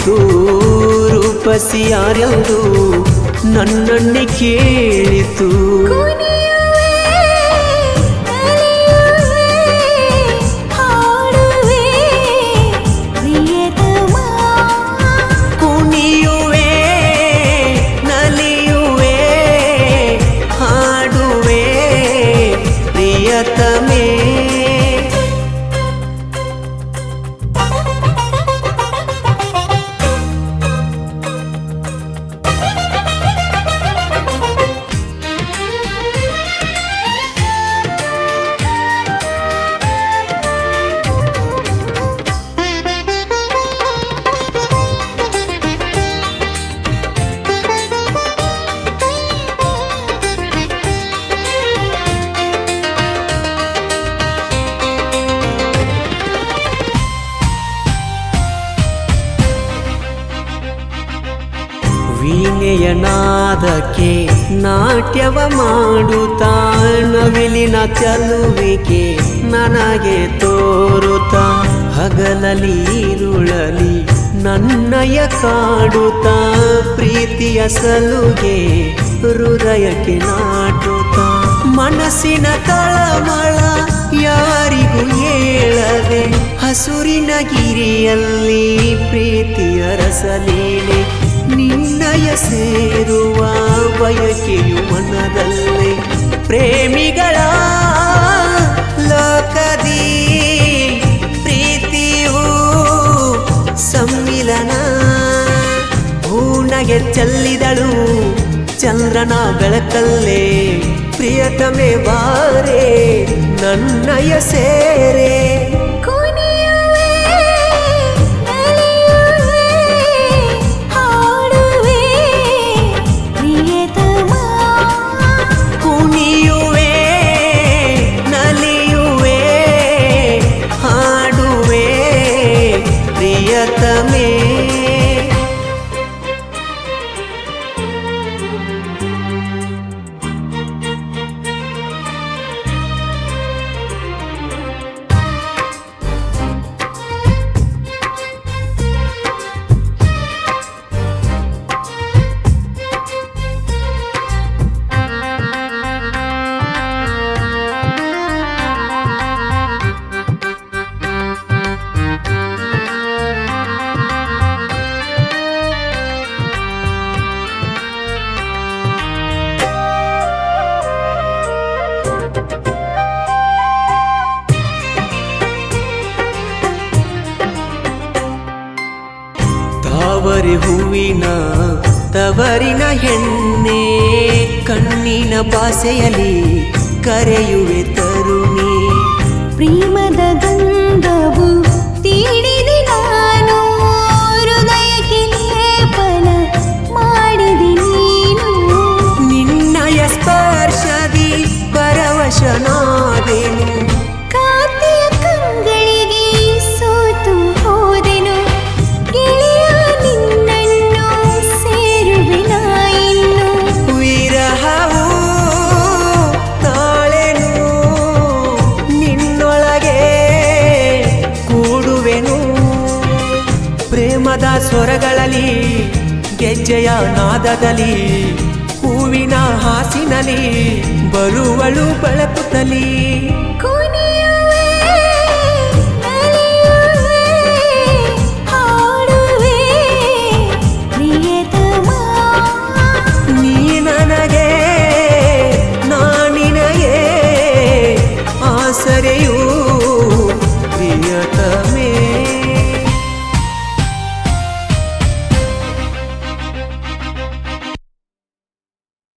ಕುರಿತು ರೂಪಸಿ ಯಾರ್ಯಾವುದು ನನ್ನನ್ನೇ ಕೇಳಿತು. ಕುಣಿಯುವೆ ನಲಿಯುವೆ ಹಾಡುವೆ ಪ್ರಿಯತಮೇ. ವೀಣೆಯ ನಾದಕ್ಕೆ ನಾಟ್ಯವ ಮಾಡುತ್ತಾ ನವಿಲಿನ ಚಲುವಿಕೆ ನನಗೆ ತೋರುತ್ತಾ ಹಗಲಲಿ ಇರುಳಲಿ ನನ್ನಯ ಕಾಡುತ್ತಾ ಪ್ರೀತಿಯ ಸಲುಗೆ ಹೃದಯಕ್ಕೆ ನಾಟುತ್ತಾ ಮನಸ್ಸಿನ ತಳಮಳ ಯಾರಿಗೂ ಹೇಳದೆ ಹಸುರಿನ ಗಿರಿಯಲ್ಲಿ ಪ್ರೀತಿಯ ರಸಲೀಲೆ ನಿನ್ನಯ ಸೇರುವ ಬಯಕೆಯು ಮನದಲ್ಲೇ ಪ್ರೇಮಿಗಳ ಲೋಕದಿ ಪ್ರೀತಿಯು ಸಮ್ಮಿಲನ. ಹೂನಗೆ ಚೆಲ್ಲಿದಳು ಚಂದ್ರನ ಬೆಳಕಲ್ಲೇ ಪ್ರಿಯತಮೆ ಬಾರೆ ನನ್ನಯ ಸೇರೆ. ಕುಣಿಯುವೆ ನಲಿಯುವೆ ಹಾಡುವೆ ಪ್ರಿಯತಮೇ. ತಾವರೆ ಹೂವಿನ ತವರಿನ ಹೆಣ್ಣೆ ಕಣ್ಣಿನ ಭಾಷೆಯಲ್ಲಿ ಕರೆಯುವೆ ತರುಣಿ. ಪ್ರೇಮದ ಗಂಧವು ತೀಡಿದೆ ನಾನು ಹೃದಯಕ್ಕೆ ಲೇಪನ ಮಾಡಿದೆ ನೀನು. ನಿನ್ನಯ ಸ್ಪರ್ಶದಿ ಪರವಶನಾದೆನು ಕಾಂತಿಯ ಕಂಗಳಿಗೆ ಸೋತು ಹೋದೆನು ಗೆಳೆಯ ನಿನ್ನನ್ನು ಸೇರುವಿನ ಇನ್ನು. ವಿರಹವು ತಾಳೆನು ನಿನ್ನೊಳಗೆ ಕೂಡುವೆನು ಪ್ರೇಮದ ಸ್ವರಗಳಲ್ಲಿ ಗೆಜ್ಜೆಯ ನಾದದಲ್ಲಿ ಹೂವಿನ ಹಾಸಿನಲ್ಲಿ ಬರುವಳು ಬಳಕುತ್ತಲಿ.